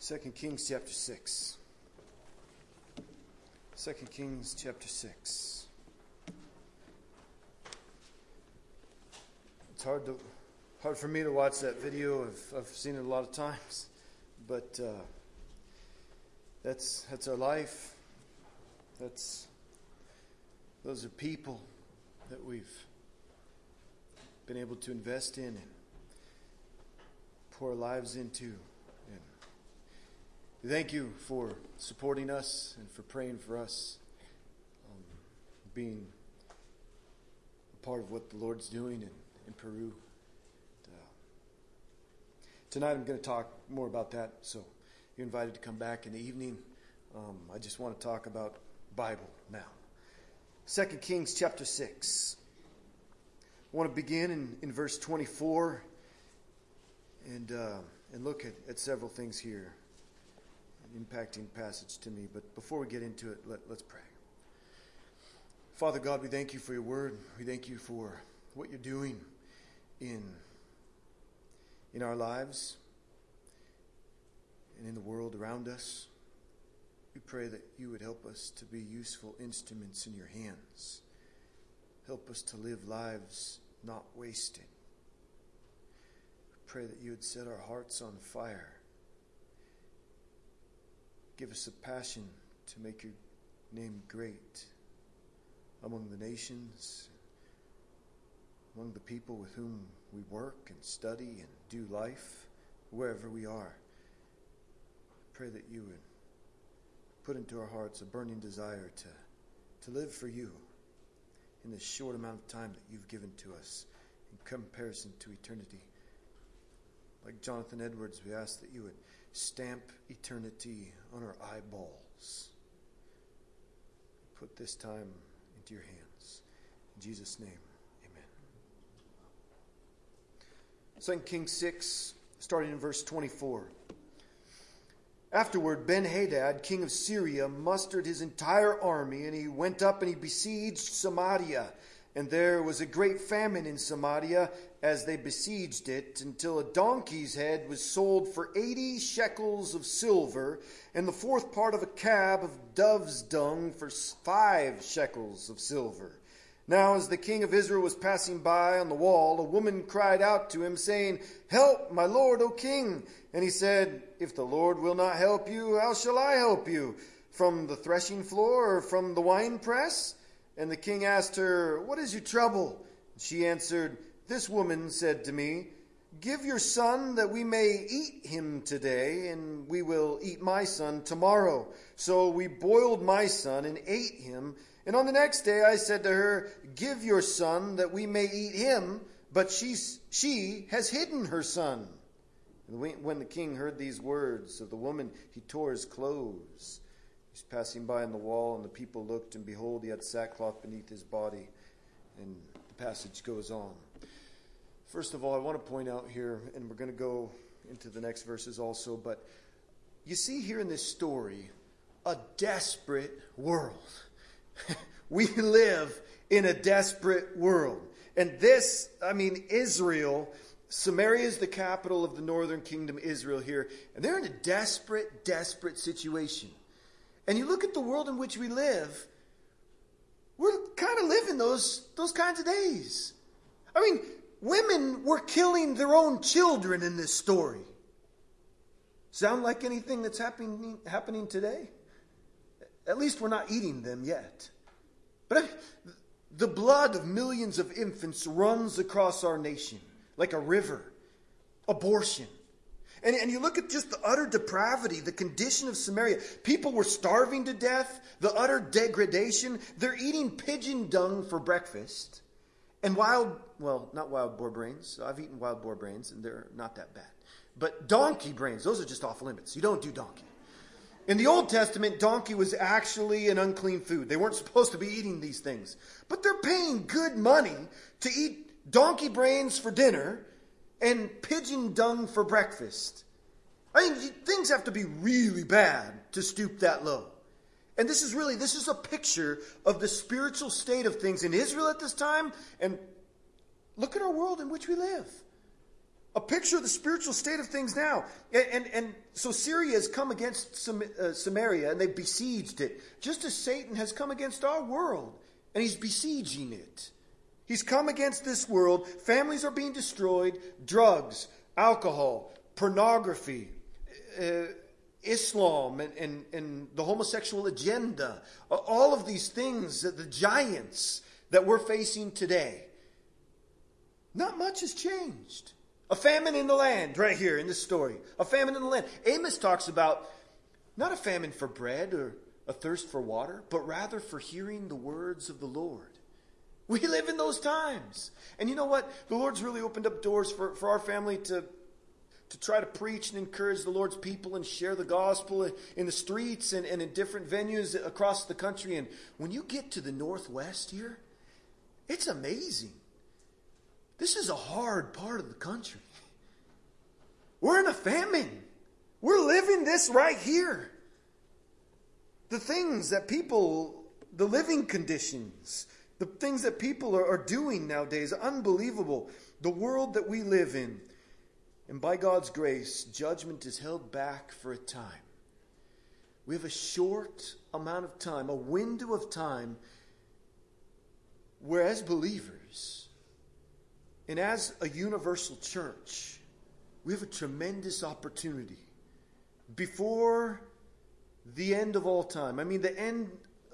2 Kings chapter 6. 2 Kings chapter 6. It's hard for me to watch that video. I've seen it a lot of times. But that's our life. Those are people that we've been able to invest in and pour our lives into. And we thank you for supporting us and for praying for us, being a part of what the Lord's doing in Peru. Tonight I'm going to talk more about that, so you're invited to come back in the evening. I just want to talk about Bible now. 2 Kings chapter 6. I want to begin in verse 24 and look at several things here. An impacting passage to me. But before we get into it, let's pray. Father God, we thank you for your word. We thank you for what you're doing in our lives and in the world around us. We pray that you would help us to be useful instruments in your hands. Help us to live lives not wasted. We pray that you would set our hearts on fire. Give us a passion to make your name great among the nations, among the people with whom we work and study and do life, wherever we are. Pray that you would put into our hearts a burning desire to live for you in this short amount of time that you've given to us in comparison to eternity. Like Jonathan Edwards, we ask that you would stamp eternity on our eyeballs. Put this time into your hands. In Jesus' name, amen. 2 Kings 6, starting in verse 24. Afterward, Ben-Hadad, king of Syria, mustered his entire army, and he went up and he besieged Samaria. And there was a great famine in Samaria as they besieged it, until a donkey's head was sold for 80 shekels of silver, and the fourth part of a cab of dove's dung for 5 shekels of silver. Now, as the king of Israel was passing by on the wall, a woman cried out to him, saying, "Help, my lord, O king." And he said, "If the Lord will not help you, how shall I help you? From the threshing floor or from the winepress?" And the king asked her, "What is your trouble?" She answered, "This woman said to me, 'Give your son that we may eat him today, and we will eat my son tomorrow.' So we boiled my son and ate him. And on the next day I said to her, 'Give your son that we may eat him.' But she has hidden her son." And when the king heard these words of the woman, he tore his clothes. He was passing by on the wall, and the people looked, and behold, he had sackcloth beneath his body. And the passage goes on. First of all, I want to point out here, and we're going to go into the next verses also, but you see here in this story a desperate world. We live in a desperate world. And Israel, Samaria is the capital of the northern kingdom, Israel here, and they're in a desperate, desperate situation. And you look at the world in which we live, we're kind of living those kinds of days. I mean, women were killing their own children in this story. Sound like anything that's happening today? At least we're not eating them yet. But the blood of millions of infants runs across our nation like a river. Abortion. And you look at just the utter depravity, the condition of Samaria. People were starving to death, the utter degradation. They're eating pigeon dung for breakfast. And not wild boar brains. I've eaten wild boar brains, and they're not that bad. But donkey brains, those are just off limits. You don't do donkey. In the Old Testament, donkey was actually an unclean food. They weren't supposed to be eating these things. But they're paying good money to eat donkey brains for dinner and pigeon dung for breakfast. I mean, things have to be really bad to stoop that low. And this is a picture of the spiritual state of things in Israel at this time. And look at our world in which we live. A picture of the spiritual state of things now. And so Syria has come against Samaria, and they've besieged it, just as Satan has come against our world, and he's besieging it. He's come against this world. Families are being destroyed. Drugs, alcohol, pornography, Islam, and the homosexual agenda. All of these things, the giants that we're facing today. Not much has changed. A famine in the land, right here in this story. A famine in the land. Amos talks about not a famine for bread or a thirst for water, but rather for hearing the words of the Lord. We live in those times. And you know what? The Lord's really opened up doors for our family to try to preach and encourage the Lord's people and share the gospel in the streets and in different venues across the country. And when you get to the Northwest here, it's amazing. This is a hard part of the country. We're in a famine. We're living this right here. The things that people, the living conditions, the things that people are doing nowadays, unbelievable. The world that we live in. And by God's grace, judgment is held back for a time. We have a short amount of time, a window of time, where as believers, and as a universal church, we have a tremendous opportunity before the end of all time. I mean, the end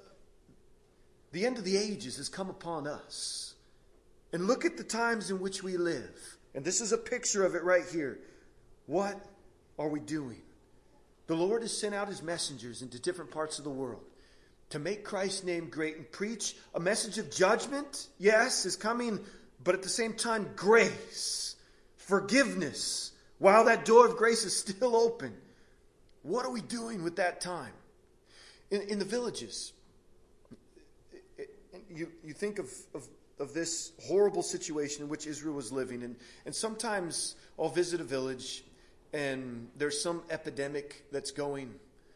of the ages has come upon us. And look at the times in which we live. And this is a picture of it right here. What are we doing? The Lord has sent out his messengers into different parts of the world to make Christ's name great and preach a message of judgment. Yes, is coming, but at the same time, grace, forgiveness, while that door of grace is still open. What are we doing with that time? In the villages, you think of this horrible situation in which Israel was living. And sometimes I'll visit a village and there's some epidemic that's going,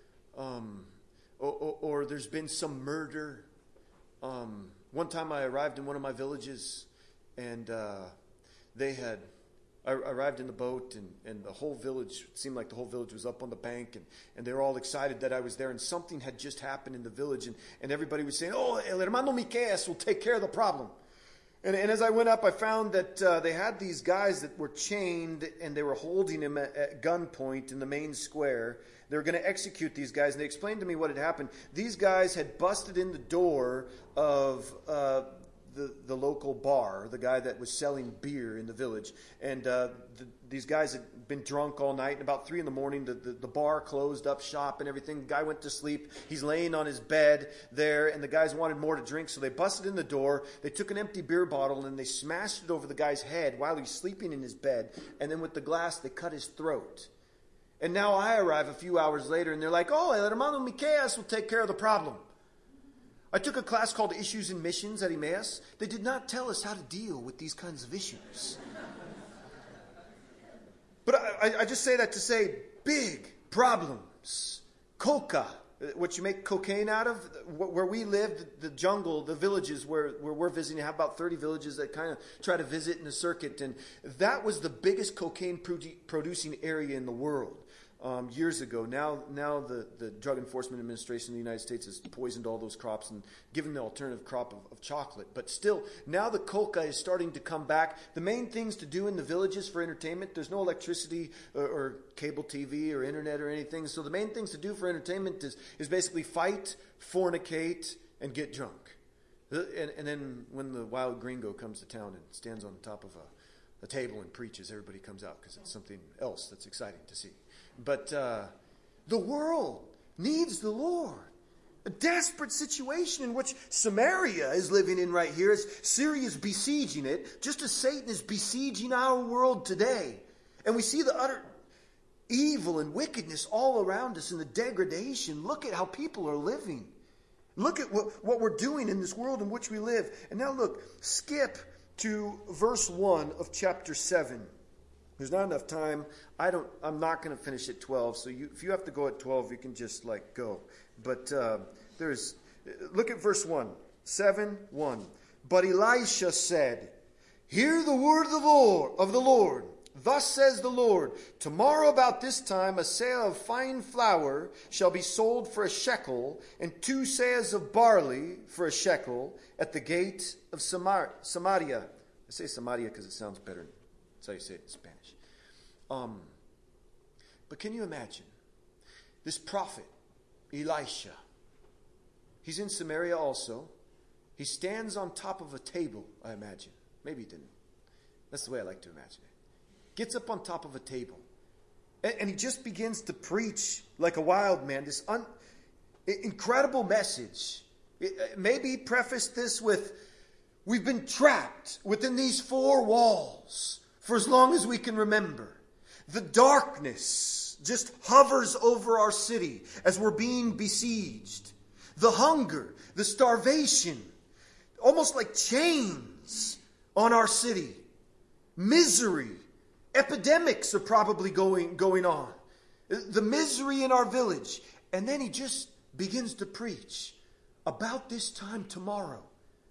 or there's been some murder. One time I arrived in one of my villages and I arrived in the boat, and the whole village, it seemed like the whole village was up on the bank, and they were all excited that I was there, and something had just happened in the village, and everybody was saying, "Oh, el hermano Miqueas will take care of the problem." And as I went up, I found that they had these guys that were chained, and they were holding him at gunpoint in the main square. They were going to execute these guys, and they explained to me what had happened. These guys had busted in the door of the local bar, the guy that was selling beer in the village. And these guys had been drunk all night. And about 3 a.m, the bar closed up shop and everything. The guy went to sleep. He's laying on his bed there, and the guys wanted more to drink. So they busted in the door. They took an empty beer bottle, and they smashed it over the guy's head while he's sleeping in his bed. And then with the glass, they cut his throat. And now I arrive a few hours later, and they're like, "Oh, el hermano Miqueas will take care of the problem." I took a class called Issues in Missions at Emmaus. They did not tell us how to deal with these kinds of issues. But I just say that to say big problems. Coca, what you make cocaine out of. Where we live, the jungle, the villages where we're visiting, have about 30 villages that kind of try to visit in a circuit. And that was the biggest cocaine producing area in the world. Years ago. Now the Drug Enforcement Administration in the United States has poisoned all those crops and given the alternative crop of chocolate. But still, now the coca is starting to come back. The main things to do in the villages for entertainment, there's no electricity or cable TV or internet or anything. So the main things to do for entertainment is basically fight, fornicate, and get drunk. And then when the wild gringo comes to town and stands on the top of a table and preaches, everybody comes out because it's something else that's exciting to see. But the world needs the Lord. A desperate situation in which Samaria is living in right here, as Syria is besieging it, just as Satan is besieging our world today. And we see the utter evil and wickedness all around us and the degradation. Look at how people are living. Look at what we're doing in this world in which we live. And now look, skip to verse 1 of chapter 7. There's not enough time. I'm not going to finish at 12. So if you have to go at 12, you can just go. But look at verse 1. 7:1. But Elisha said, "Hear the word of the Lord. Thus says the Lord, tomorrow about this time a seah of fine flour shall be sold for a shekel, and 2 seahs of barley for a shekel at the gate of Samaria. I say Samaria because it sounds better. That's how you say it in Spanish. But can you imagine this prophet, Elisha? He's in Samaria also. He stands on top of a table, I imagine. Maybe he didn't. That's the way I like to imagine it. Gets up on top of a table. And he just begins to preach like a wild man. This incredible message. Maybe he prefaced this with, we've been trapped within these 4 walls for as long as we can remember. The darkness just hovers over our city as we're being besieged. The hunger, the starvation, almost like chains on our city. Misery, epidemics are probably going on. The misery in our village. And then he just begins to preach about this time tomorrow.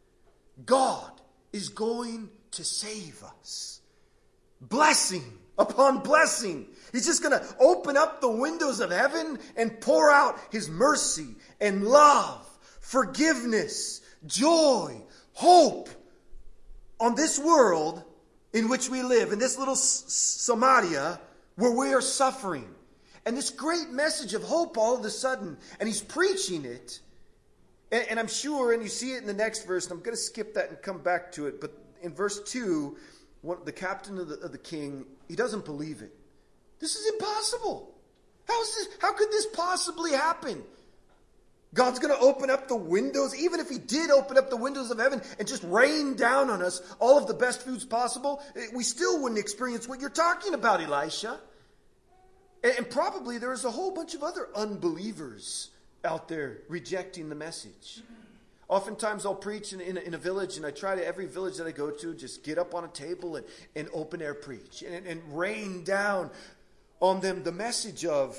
God is going to save us. Blessing upon blessing. He's just going to open up the windows of heaven and pour out His mercy and love, forgiveness, joy, hope on this world in which we live, in this little Samaria where we are suffering. And this great message of hope all of a sudden, and he's preaching it. And I'm sure, and you see it in the next verse, and I'm going to skip that and come back to it, but in verse 2, the captain of the king, he doesn't believe it. This is impossible. How could this possibly happen? God's going to open up the windows. Even if He did open up the windows of heaven and just rain down on us all of the best foods possible, we still wouldn't experience what you're talking about, Elisha. And probably there's a whole bunch of other unbelievers out there rejecting the message. Oftentimes I'll preach in a village, and I try to, every village that I go to, just get up on a table and open air preach and rain down on them the message of,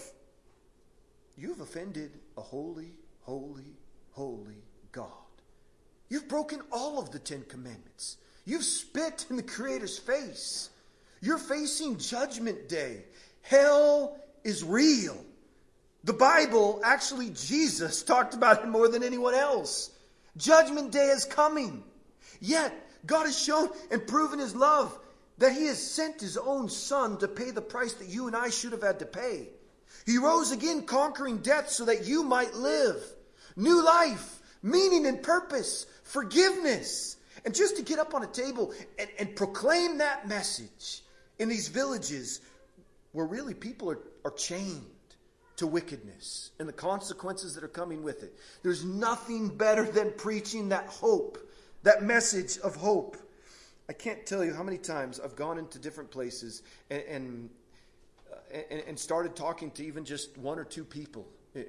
you've offended a holy, holy, holy God. You've broken all of the 10 commandments. You've spit in the Creator's face. You're facing Judgment Day. Hell is real. The Bible, actually Jesus talked about it more than anyone else. Judgment Day is coming. Yet, God has shown and proven His love that He has sent His own Son to pay the price that you and I should have had to pay. He rose again, conquering death so that you might live. New life, meaning and purpose, forgiveness. And just to get up on a table and proclaim that message in these villages where really people are chained to wickedness and the consequences that are coming with it. There's nothing better than preaching that hope, that message of hope. I can't tell you how many times I've gone into different places and started talking to even just 1 or 2 people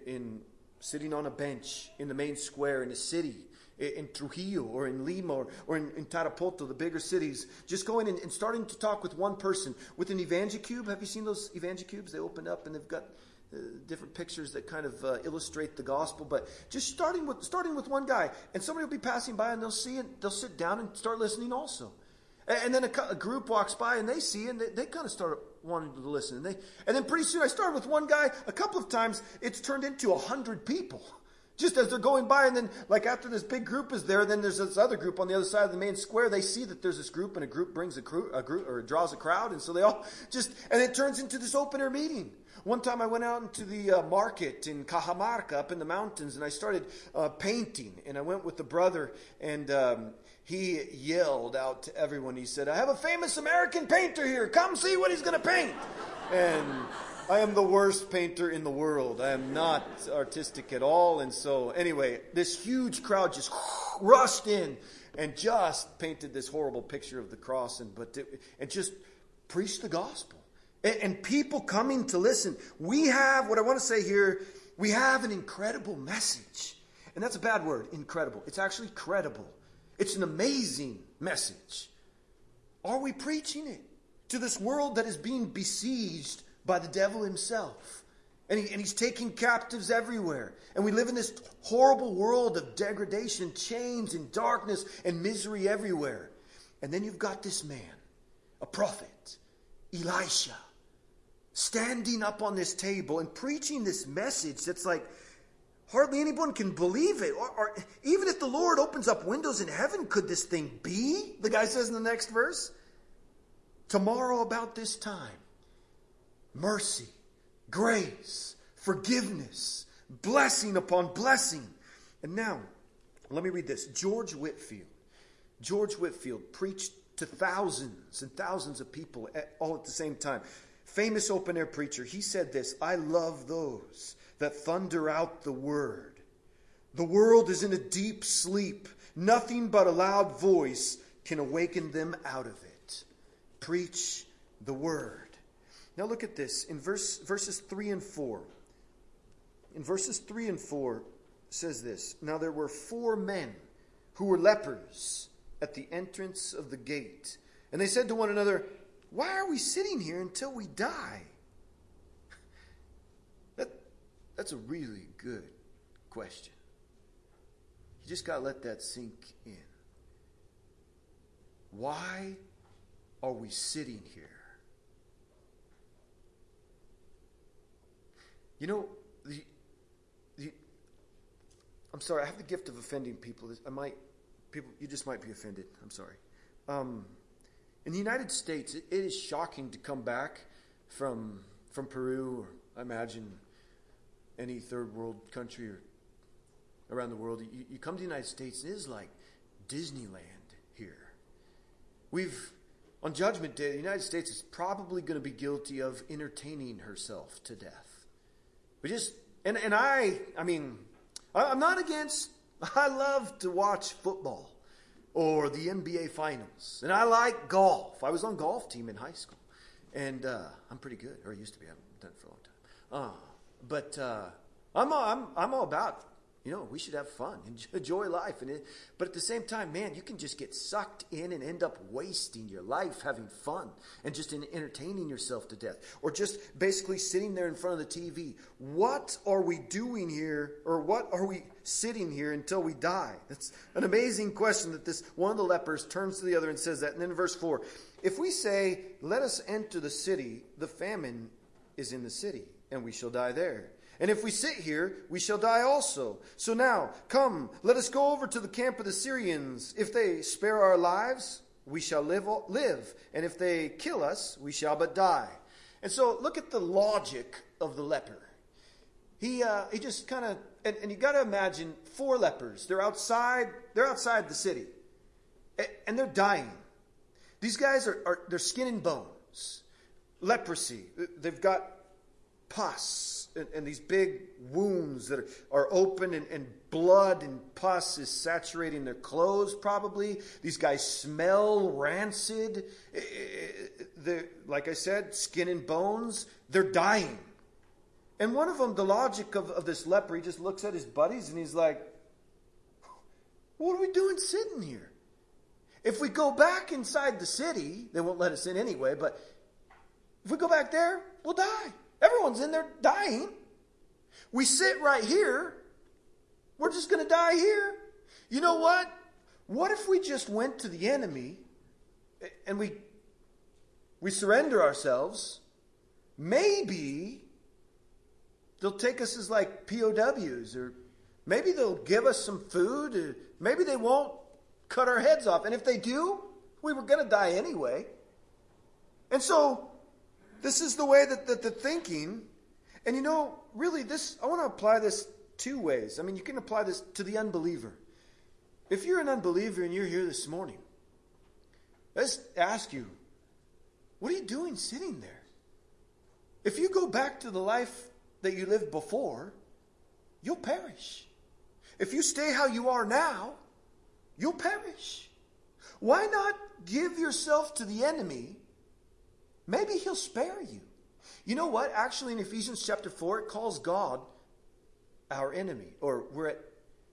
sitting on a bench in the main square in a city, in Trujillo or in Lima or in Tarapoto, the bigger cities, just going and starting to talk with one person with an EvangeCube. Have you seen those EvangeCubes? They open up and they've got different pictures that kind of illustrate the gospel. But just starting with one guy, and somebody will be passing by and they'll see it, they'll sit down and start listening also. And then a group walks by and they see, and they kind of start wanting to listen. And then pretty soon I started with one guy. A couple of times it's turned into 100 people. Just as they're going by, and then like after this big group is there, then there's this other group on the other side of the main square. They see that there's this group, and a group brings a group or draws a crowd, and so they all and it turns into this open air meeting. One time I went out into the market in Cajamarca up in the mountains, and I started painting, and I went with the brother, and he yelled out to everyone. He said, "I have a famous American painter here. Come see what he's going to paint." And I am the worst painter in the world. I am not artistic at all. And so anyway, this huge crowd just rushed in and just painted this horrible picture of the cross and just preached the gospel. And people coming to listen. We have, what I want to say here, we have an incredible message. And that's a bad word, incredible. It's actually credible. It's an amazing message. Are we preaching it to this world that is being besieged by the devil himself? And he's taking captives everywhere. And we live in this horrible world of degradation, chains and darkness and misery everywhere. And then you've got this man, a prophet, Elisha standing up on this table and preaching this message that's like hardly anyone can believe it. Or even if the Lord opens up windows in heaven, could this thing be? The guy says in the next verse. Tomorrow about this time, mercy, grace, forgiveness, blessing upon blessing. And now, let me read this. George Whitefield preached to thousands and thousands of people all at the same time. Famous open-air preacher. He said this: I love those that thunder out the word. The world is in a deep sleep. Nothing but a loud voice can awaken them out of it. Preach the word. Now look at this in verses 3 and 4. In verses 3 and 4 it says this: Now there were 4 men who were lepers at the entrance of the gate. And they said to one another, why are we sitting here until we die? That's a really good question. You just got to let that sink in. Why are we sitting here? You know, I'm sorry, I have the gift of offending people. You just might be offended. I'm sorry. In the United States, it is shocking to come back from Peru, or I imagine any third world country or around the world. You come to the United States, it is like Disneyland here. On Judgment Day, the United States is probably going to be guilty of entertaining herself to death. I'm not against, I love to watch football or the NBA Finals. And I like golf. I was on golf team in high school. And I'm pretty good, or I used to be. I haven't done it for a long time. I'm all about, we should have fun, enjoy life. But at the same time, man, you can just get sucked in and end up wasting your life having fun and just entertaining yourself to death. Or just basically sitting there in front of the TV. What are we doing here, or what are we sitting here until we die? That's an amazing question that this one of the lepers turns to the other and says that. And then in verse 4, if we say, let us enter the city, the famine is in the city, and we shall die there. And if we sit here, we shall die also. So now, come, let us go over to the camp of the Syrians. If they spare our lives, we shall live. And if they kill us, we shall but die. And so look at the logic of the leper. He just kind of, and you got to imagine 4 lepers. They're outside the city. And they're dying. These guys they're skin and bones. Leprosy. They've got pus and these big wounds that are open, and blood and pus is saturating their clothes probably. These guys smell rancid. They're, like I said, skin and bones. They're dying. And one of them, the logic of this leper, he just looks at his buddies and he's like, what are we doing sitting here? If we go back inside the city, they won't let us in anyway, but if we go back there, we'll die. Everyone's in there dying. We sit right here. We're just going to die here. You know what? What if we just went to the enemy and we surrender ourselves? Maybe they'll take us as like POWs, or maybe they'll give us some food, or maybe they won't cut our heads off. And if they do, we were going to die anyway. And so this is the way that the thinking, and really I want to apply this 2 ways. I mean, you can apply this to the unbeliever. If you're an unbeliever and you're here this morning, let's ask you, what are you doing sitting there? If you go back to the life that you lived before, you'll perish. If you stay how you are now, you'll perish. Why not give yourself to the enemy? Maybe he'll spare you. You know what? Actually, in Ephesians chapter 4, it calls God our enemy. Or we're at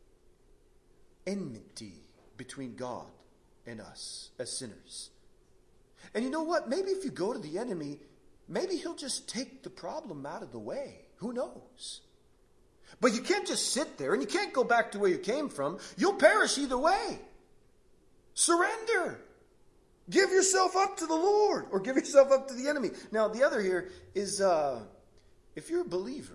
enmity between God and us as sinners. And you know what? Maybe if you go to the enemy, maybe he'll just take the problem out of the way. Who knows? But you can't just sit there, and you can't go back to where you came from. You'll perish either way. Surrender. Give yourself up to the Lord, or give yourself up to the enemy. Now, the other here is, if you're a believer,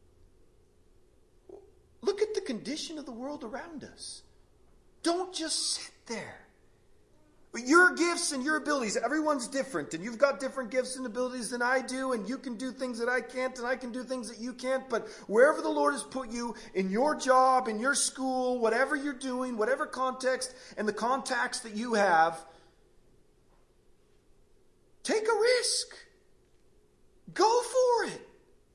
look at the condition of the world around us. Don't just sit there. Your gifts and your abilities, everyone's different, and you've got different gifts and abilities than I do, and you can do things that I can't, and I can do things that you can't, but wherever the Lord has put you, in your job, in your school, whatever you're doing, whatever context and the contacts that you have, take a risk. Go for it.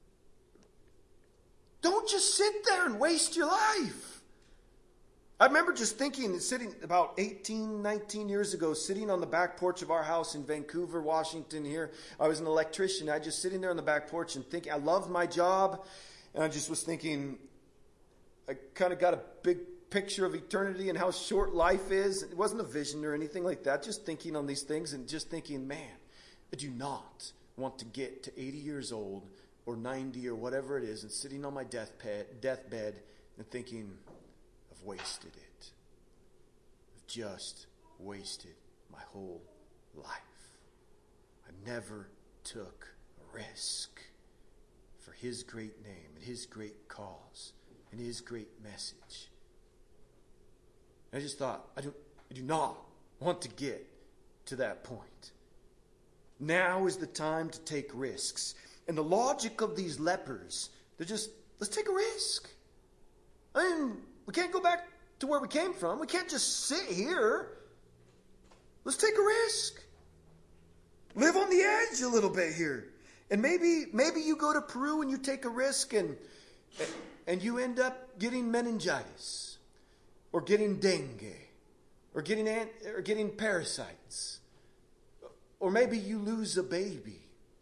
Don't just sit there and waste your life. I remember just thinking, sitting about 18, 19 years ago, sitting on the back porch of our house in Vancouver, Washington here. I was an electrician. I just sitting there on the back porch and thinking, I loved my job. And I just was thinking, I kind of got a big picture of eternity and how short life is. It wasn't a vision or anything like that. Just thinking on these things and just thinking, man, I do not want to get to 80 years old or 90 or whatever it is and sitting on my deathbed and thinking, I've wasted it. I've just wasted my whole life. I never took a risk for His great name and His great cause and His great message. And I just thought, I do not want to get to that point. Now is the time to take risks. And the logic of these lepers, they're just, let's take a risk. I mean, we can't go back to where we came from. We can't just sit here. Let's take a risk. Live on the edge a little bit here. And maybe you go to Peru and you take a risk and you end up getting meningitis or getting dengue or getting parasites. Or maybe you lose a baby.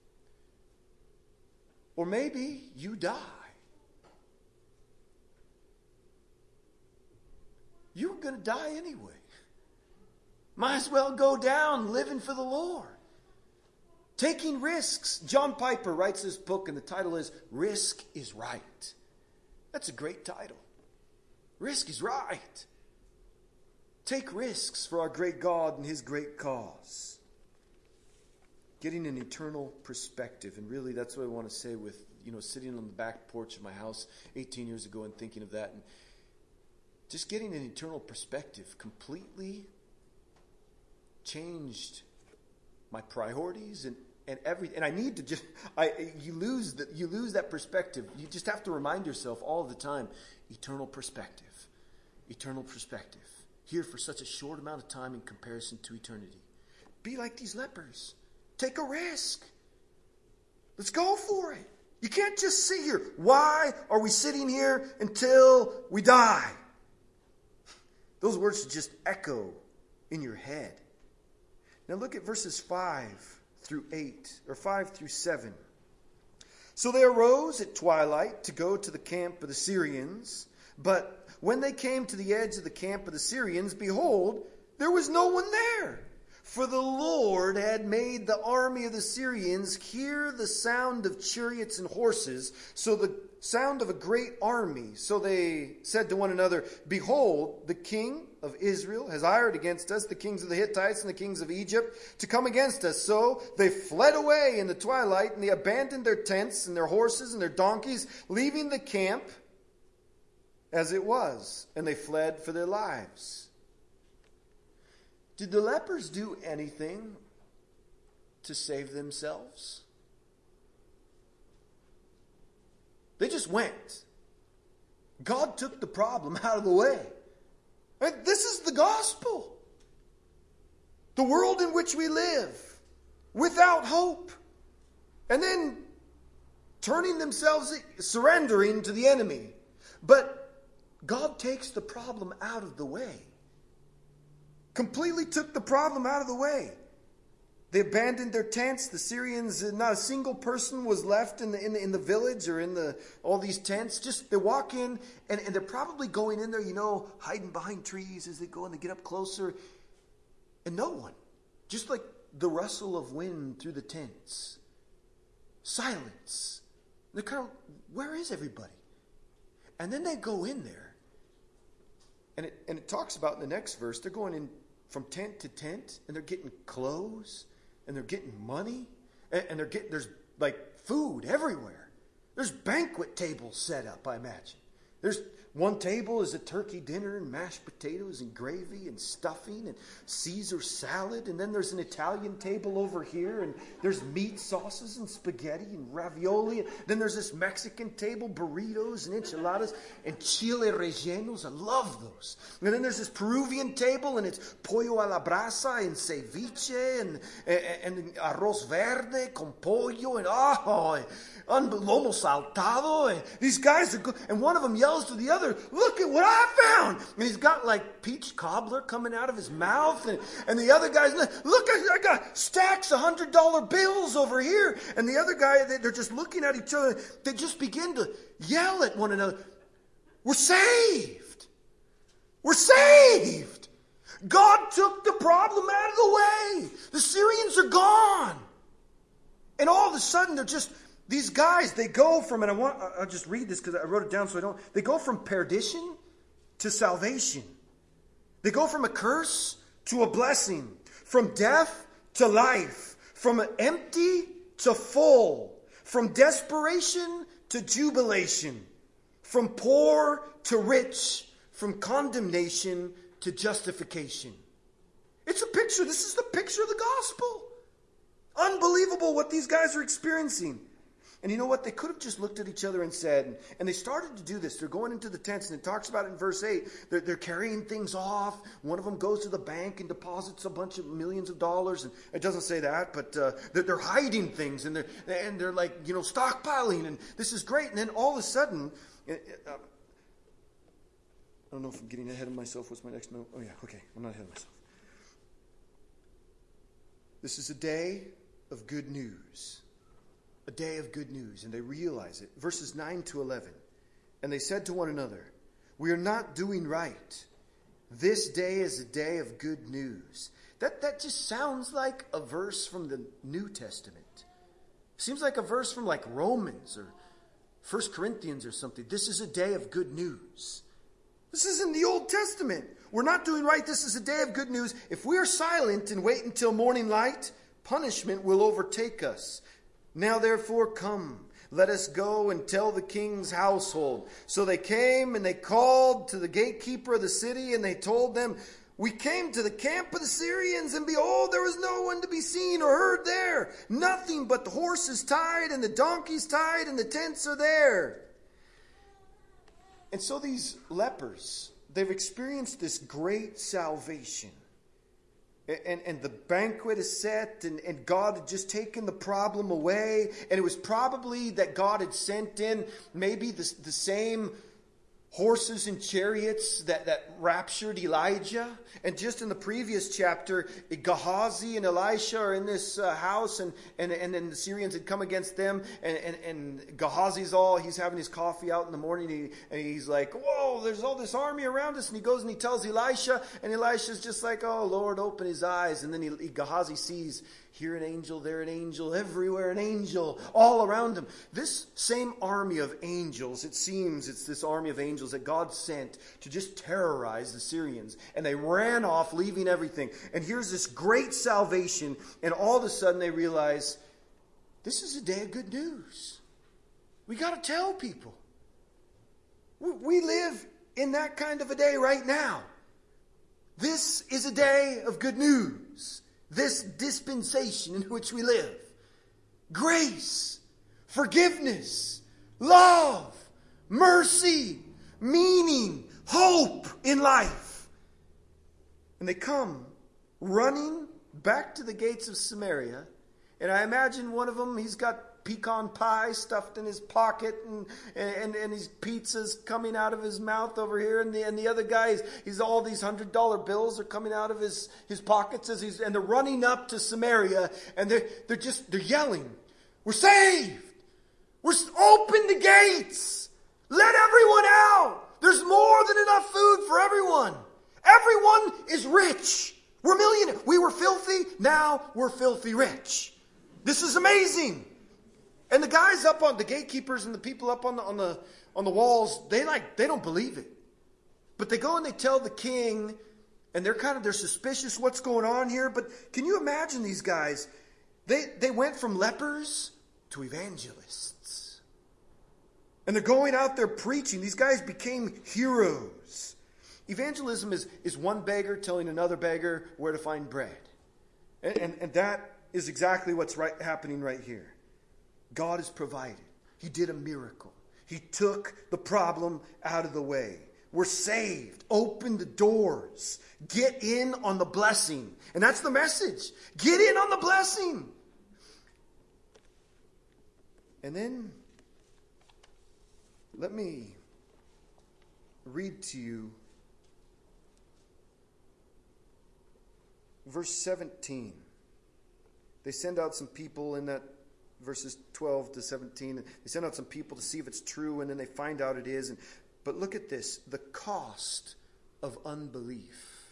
Or maybe you die. You were going to die anyway. Might as well go down living for the Lord. Taking risks. John Piper writes this book and the title is Risk is Right. That's a great title. Risk is right. Take risks for our great God and His great cause. Getting an eternal perspective. And really that's what I want to say with, sitting on the back porch of my house 18 years ago and thinking of that. And just getting an eternal perspective completely changed my priorities and everything. And I need to just, you lose that perspective. You just have to remind yourself all the time, eternal perspective. Eternal perspective. Here for such a short amount of time in comparison to eternity. Be like these lepers. Take a risk. Let's go for it. You can't just sit here. Why are we sitting here until we die? Those words should just echo in your head. Now look at verses 5 through 8, or 5 through 7. So they arose at twilight to go to the camp of the Syrians. But when they came to the edge of the camp of the Syrians, behold, there was no one there. For the Lord had made the army of the Syrians hear the sound of chariots and horses, so the sound of a great army. So they said to one another, behold, the king of Israel has hired against us the kings of the Hittites and the kings of Egypt to come against us. So they fled away in the twilight, and they abandoned their tents and their horses and their donkeys, leaving the camp as it was, and they fled for their lives. Did the lepers do anything to save themselves? They just went. God took the problem out of the way. And this is the gospel. The world in which we live, without hope. And then surrendering to the enemy. But God takes the problem out of the way. Completely took the problem out of the way. They abandoned their tents. The Syrians, not a single person was left in the village or in all these tents. Just they walk in and they're probably going in there, hiding behind trees as they go and they get up closer. And no one. Just like the rustle of wind through the tents. Silence. They're kind of, where is everybody? And then they go in there. And it talks about in the next verse, they're going in from tent to tent, and they're getting clothes, and they're getting money, and there's like food everywhere. There's banquet tables set up, I imagine. There's one table is a turkey dinner and mashed potatoes and gravy and stuffing and Caesar salad. And then there's an Italian table over here, and there's meat sauces and spaghetti and ravioli. And then there's this Mexican table, burritos and enchiladas and chile rellenos. I love those. And then there's this Peruvian table, and it's pollo a la brasa and ceviche and arroz verde con pollo and lomo saltado. And these guys are good. And one of them yells to the other, "Look at what I found!" And he's got like peach cobbler coming out of his mouth. And the other guy's, "Look, I got stacks of $100 bills over here." And the other guy, they're just looking at each other. They just begin to yell at one another. We're saved. We're saved. God took the problem out of the way. The Syrians are gone. And all of a sudden, they're just... These guys, they go from, and I'll just read this because I wrote it down so I don't. They go from perdition to salvation. They go from a curse to a blessing. From death to life. From empty to full. From desperation to jubilation. From poor to rich. From condemnation to justification. It's a picture. This is the picture of the gospel. Unbelievable what these guys are experiencing. And you know what? They could have just looked at each other and said, and they started to do this. They're going into the tents, and it talks about it in verse 8. They're carrying things off. One of them goes to the bank and deposits a bunch of millions of dollars. And it doesn't say that, but they're hiding things, and they're like, stockpiling. And this is great. And then all of a sudden, I don't know if I'm getting ahead of myself. What's my next note? Oh, yeah, okay. I'm not ahead of myself. This is a day of good news. A day of good news, and they realize it. Verses 9 to 11. And they said to one another, "We are not doing right. This day is a day of good news." That just sounds like a verse from the New Testament. Seems like a verse from like Romans or 1 Corinthians or something. This is a day of good news. This is in the Old Testament. We're not doing right. This is a day of good news. If we are silent and wait until morning light, punishment will overtake us. Now therefore come, let us go and tell the king's household. So they came and they called to the gatekeeper of the city, and they told them, "We came to the camp of the Syrians, and behold, there was no one to be seen or heard there. Nothing but the horses tied and the donkeys tied, and the tents are there." And so these lepers, they've experienced this great salvation. And the banquet is set, and God had just taken the problem away. And it was probably that God had sent in maybe the same horses and chariots that raptured Elijah. And just in the previous chapter, Gehazi and Elisha are in this house, and then the Syrians had come against them. And Gehazi's he's having his coffee out in the morning, and he's like, "Whoa, there's all this army around us." And he goes and he tells Elisha, and Elisha's just like, "Oh, Lord, open his eyes." And then Gehazi sees here an angel, there an angel, everywhere an angel, all around him. This same army of angels, it seems it's this army of angels that God sent to just terrorize the Syrians. And they ran off, leaving everything. And here's this great salvation. And all of a sudden they realize, this is a day of good news. We got to tell people. We live in that kind of a day right now. This is a day of good news. This dispensation in which we live. Grace, forgiveness, love, mercy, meaning, hope in life. And they come running back to the gates of Samaria. And I imagine one of them, he's got pecan pie stuffed in his pocket, and his pizzas coming out of his mouth over here, and the other guy, he's all these $100 bills are coming out of his pockets and they're running up to Samaria, and they're yelling, "We're saved! Open the gates! Let everyone out! There's more than enough food for everyone! Everyone is rich! We're millionaires! We were filthy, now we're filthy rich! This is amazing!" And the guys up on the gatekeepers and the people up on the walls, they don't believe it. But they go and they tell the king, And they're suspicious what's going on here. But can you imagine these guys? They went from lepers to evangelists. And they're going out there preaching. These guys became heroes. Evangelism is one beggar telling another beggar where to find bread. And that is exactly what's happening right here. God has provided. He did a miracle. He took the problem out of the way. We're saved. Open the doors. Get in on the blessing. And that's the message. Get in on the blessing. And then, let me read to you verse 17. They send out some people in that verses 12 to 17. They send out some people to see if it's true, and then they find out it is. But look at this, the cost of unbelief.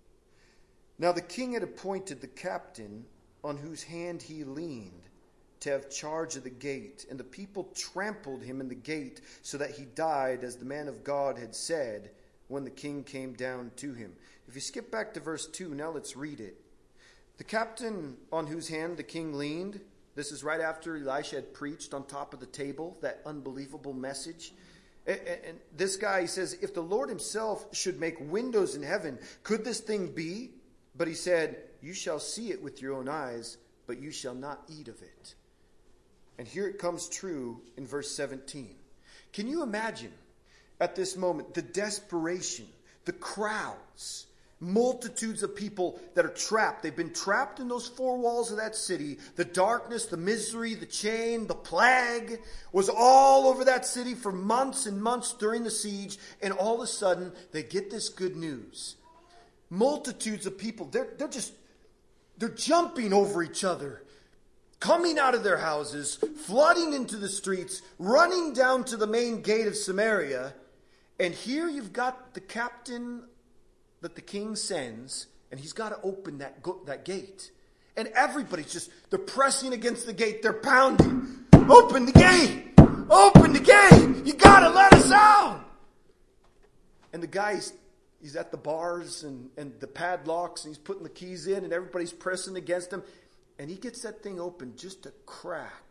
Now the king had appointed the captain on whose hand he leaned to have charge of the gate, and the people trampled him in the gate so that he died, as the man of God had said when the king came down to him. If you skip back to verse 2, now let's read it. The captain on whose hand the king leaned, this is right after Elisha had preached on top of the table, that unbelievable message. And this guy, he says, if the Lord himself should make windows in heaven, could this thing be? But he said, you shall see it with your own eyes, but you shall not eat of it. And here it comes true in verse 17. Can you imagine at this moment the desperation, the crowds, multitudes of people that are trapped. They've been trapped in those four walls of that city. The darkness, the misery, the chain, the plague was all over that city for months and months during the siege. And all of a sudden, they get this good news. Multitudes of people, they're jumping over each other, coming out of their houses, flooding into the streets, running down to the main gate of Samaria. And here you've got the captain that the king sends, and he's got to open that gate. And everybody's they're pressing against the gate. They're pounding. Open the gate! Open the gate! You got to let us out! And the guy's he's at the bars and the padlocks, and he's putting the keys in, and everybody's pressing against him. And he gets that thing open just a crack.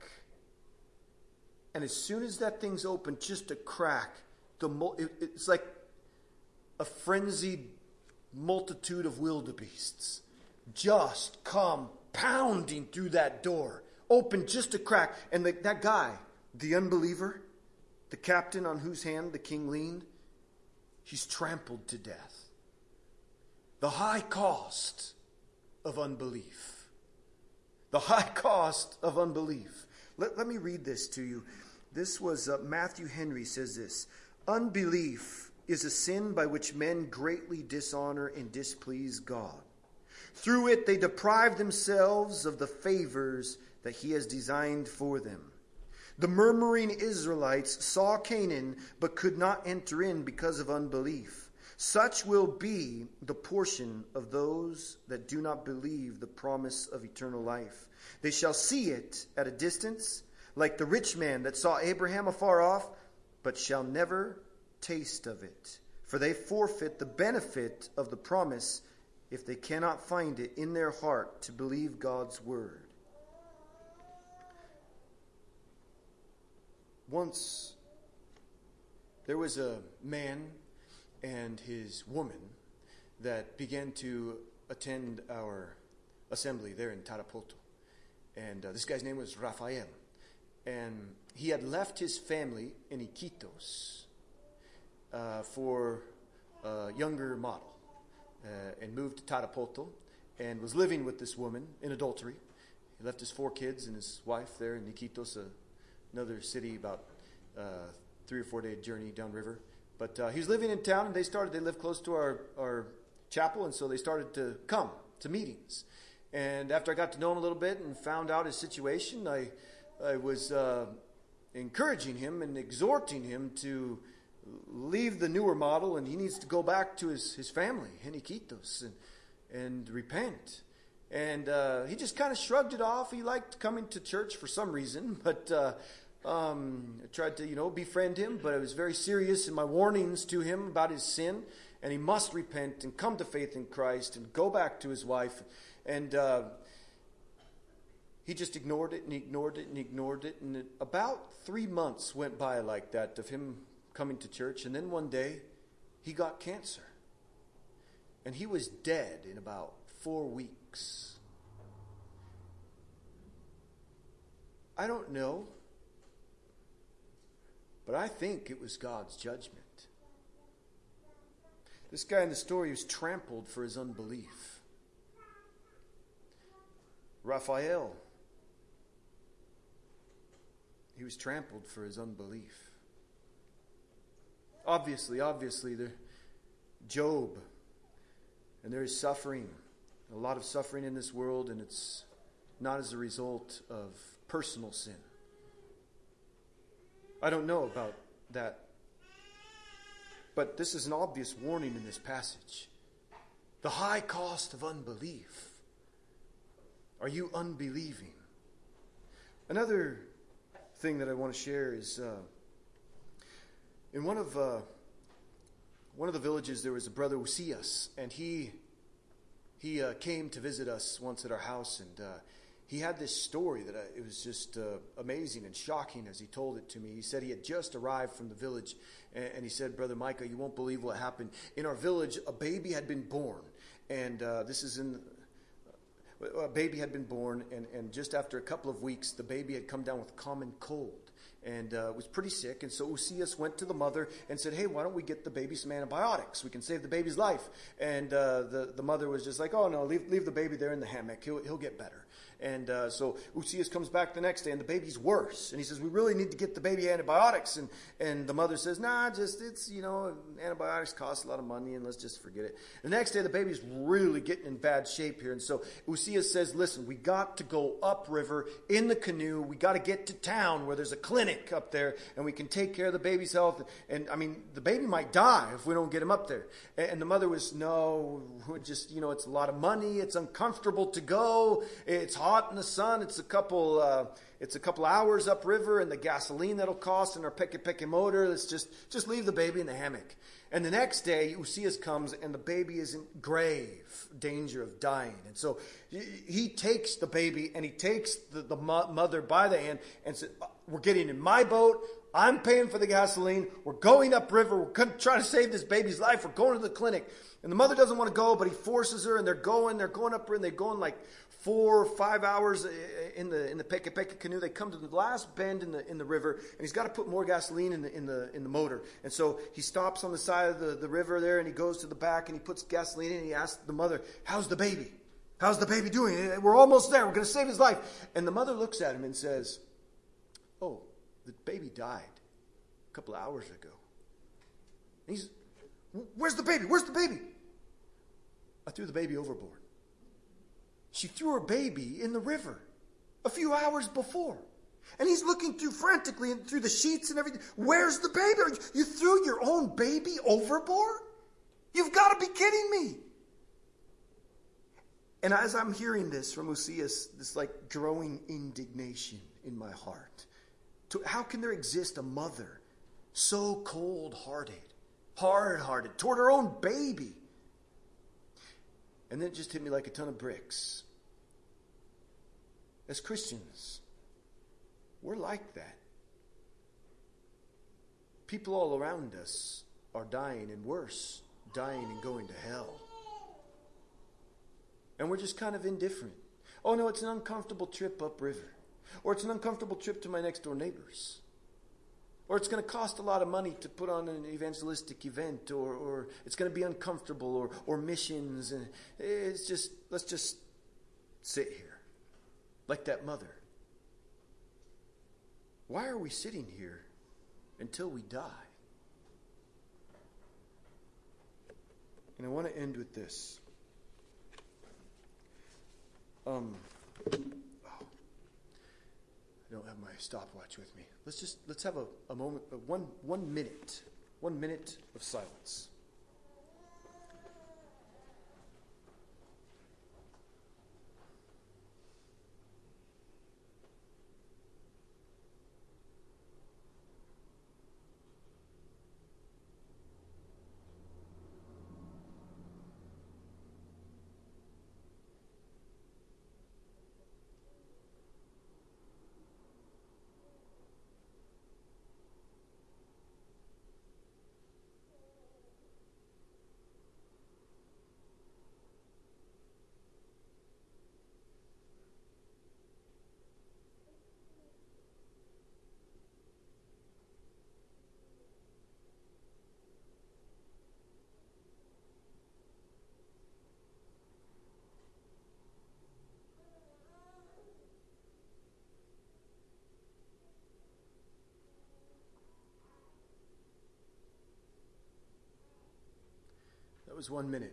And as soon as that thing's open, just a crack, it's like a frenzied multitude of wildebeests just come pounding through that door. Open just a crack. And that guy, the unbeliever, the captain on whose hand the king leaned, he's trampled to death. The high cost of unbelief. The high cost of unbelief. Let me read this to you. This was Matthew Henry says this. Unbelief is a sin by which men greatly dishonor and displease God. Through it they deprive themselves of the favors that he has designed for them. The murmuring Israelites saw Canaan but could not enter in because of unbelief. Such will be the portion of those that do not believe the promise of eternal life. They shall see it at a distance, like the rich man that saw Abraham afar off, but shall never taste of it. For they forfeit the benefit of the promise if they cannot find it in their heart to believe God's word. Once there was a man and his woman that began to attend our assembly there in Tarapoto. And this guy's name was Rafael. And he had left his family in Iquitos for a younger model and moved to Tarapoto and was living with this woman in adultery. He left his 4 kids and his wife there in Iquitos, another city about 3 or 4 day journey downriver. But he was living in town, and they lived close to our chapel, and so they started to come to meetings. And after I got to know him a little bit and found out his situation, I was encouraging him and exhorting him to leave the newer model, and he needs to go back to his family in Iquitos and repent. And he just kind of shrugged it off. He liked coming to church for some reason, but I tried to, befriend him, but I was very serious in my warnings to him about his sin. and he must repent and come to faith in Christ and go back to his wife. And he just ignored it and ignored it and ignored it. And about 3 months went by like that of him coming to church. And then one day, he got cancer. And he was dead in about 4 weeks. I don't know, but I think it was God's judgment. This guy in the story was trampled for his unbelief. Raphael, he was trampled for his unbelief. Obviously, Job, and there is suffering, a lot of suffering in this world, and it's not as a result of personal sin. I don't know about that, but this is an obvious warning in this passage. The high cost of unbelief. Are you unbelieving? Another thing that I want to share is in one of the villages there was a brother Uzias, and he came to visit us once at our house, and he had this story that it was just amazing and shocking as he told it to me. He said he had just arrived from the village, and he said, "Brother Micah, you won't believe what happened. In our village, a baby had been born, and a baby had been born, and just after a couple of weeks, the baby had come down with common cold, and was pretty sick. And so Uzias went to the mother and said, 'Hey, why don't we get the baby some antibiotics? We can save the baby's life.' And the mother was just like, 'Oh no, leave the baby there in the hammock. He'll get better.' And so Uzias comes back the next day, and the baby's worse. And he says, 'We really need to get the baby antibiotics.' And the mother says, 'Nah, antibiotics cost a lot of money, and let's just forget it.' The next day, the baby's really getting in bad shape here. And so Uzias says, 'Listen, we got to go upriver in the canoe. We got to get to town where there's a clinic up there, and we can take care of the baby's health. And I mean, the baby might die if we don't get him up there.' And the mother was, 'No, it's a lot of money. It's uncomfortable to go. It's hot in the sun. It's a couple hours upriver, and the gasoline that'll cost, and our peke motor. Let's just leave the baby in the hammock.' And the next day, Uzias comes, and the baby is in grave danger of dying. And so he takes the baby, and he takes the mother by the hand and says, 'We're getting in my boat. I'm paying for the gasoline. We're going upriver. We're going to try to save this baby's life. We're going to the clinic.' And the mother doesn't want to go, but he forces her, and they're going up, and they're going like 4 or 5 hours in the peke canoe. They come to the last bend in the river, and he's got to put more gasoline in the motor. And so he stops on the side of the river there, and he goes to the back, and he puts gasoline in, and he asks the mother, 'How's the baby? How's the baby doing? We're almost there. We're going to save his life.' And the mother looks at him and says, 'Oh, the baby died a couple of hours ago.' And he's, 'Where's the baby? Where's the baby?' 'I threw the baby overboard.' She threw her baby in the river a few hours before. And he's looking frantically through the sheets and everything. 'Where's the baby? You threw your own baby overboard? You've got to be kidding me.' And as I'm hearing this from Uzias, this like growing indignation in my heart. How can there exist a mother so cold-hearted, hard-hearted toward her own baby? And then it just hit me like a ton of bricks. As Christians, we're like that. People all around us are dying, and worse, dying and going to hell. And we're just kind of indifferent. Oh no, it's an uncomfortable trip upriver. Or it's an uncomfortable trip to my next door neighbors. Or it's going to cost a lot of money to put on an evangelistic event, or it's going to be uncomfortable, or missions, and let's just sit here like that mother. Why are we sitting here until we die? And I want to end with this. I don't have my stopwatch with me. Let's have a moment, 1 minute. 1 minute of silence. was 1 minute.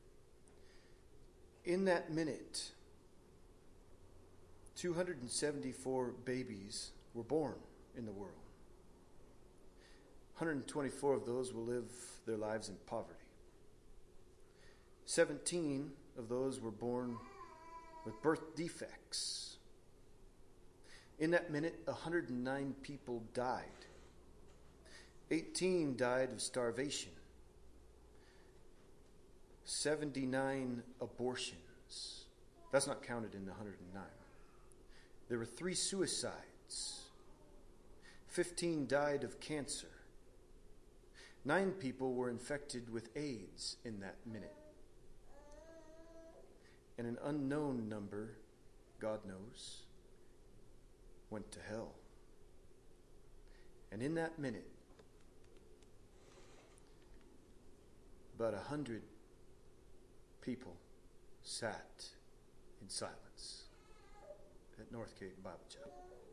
In that minute, 274 babies were born in the world. 124 of those will live their lives in poverty. 17 of those were born with birth defects. In that minute, 109 people died. 18 died of starvation. 79 abortions. That's not counted in the 109. There were 3 suicides. 15 died of cancer. 9 people were infected with AIDS in that minute. And an unknown number, God knows, went to hell. And in that minute, about 100 people sat in silence at North Cape Bible Chapel.